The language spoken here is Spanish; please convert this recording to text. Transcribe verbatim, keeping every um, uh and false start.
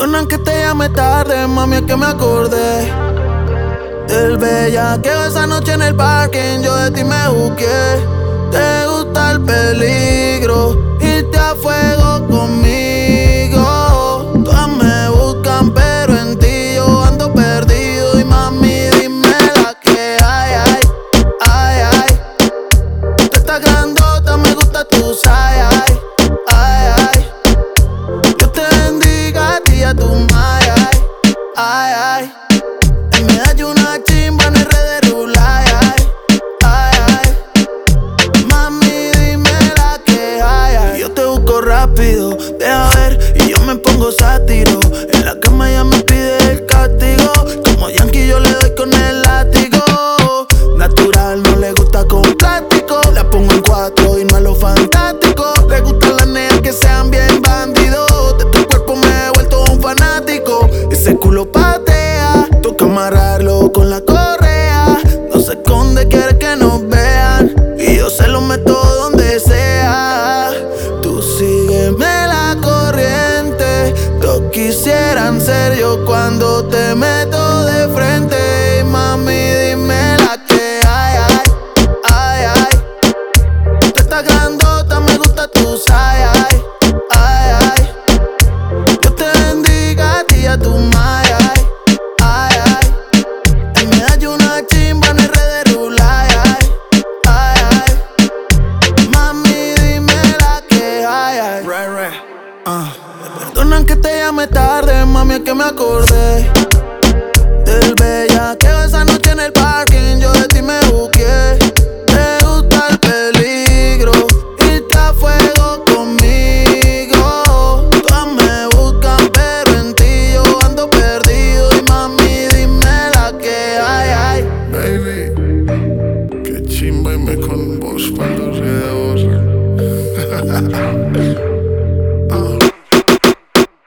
Perdonan que te llame tarde, mami, es que me acordé del bellaqueo esa noche en el parking. Yo de ti me busqué. Te gusta el peligro, irte a fuego conmigo. Todas me buscan, pero en ti yo ando perdido. Y mami, dime la que hay, ay, ay, ay. Tú estás grandota, me gusta tu ay, ay, ay, ay. Dios te bendiga a ti y a tu ay, ay, ay, ay. En medallo una chimba en el red de rula, ay, ay, ay. Mami, dime la que hay, ay. Yo te busco rápido, deja ver, y yo me pongo sátiro. En la cama ella me pide el castigo. Como Yankee yo le doy con el látigo. Natural, no le gusta con plástico. La pongo en cuatro y no a lo fantástico. Le gustan las nenas que sean bien bandidos. De tu cuerpo me he vuelto un fanático. Ese culo patea, toca amarrarlo con la correa. No se esconde, quiere que nos vean, y yo se lo meto donde sea. Tú sígueme la corriente. Todos quisieran ser yo cuando te meto de frente. Y mami, dime la que hay, ay, ay, ay. Tú estás grandota, me gusta tu ay, ay, ay, ay. Dios te bendiga a ti y a tu ay, ay, ay, ay. En medallo una chimba en el red de rula, ay, ay, ay. Mami, dime la que hay, ay. Right, right. Uh. Perdonan que te llame tarde, mami, es que me acordé del bellaqueo esa noche en el parking. Yo de ti me busqué. Te gusta el peligro, irte a fuego conmigo. Todas me buscan, pero en ti yo ando perdido. Y mami, dime la que hay, ay. Baby, qué chimba irme con vos cuando alrededor.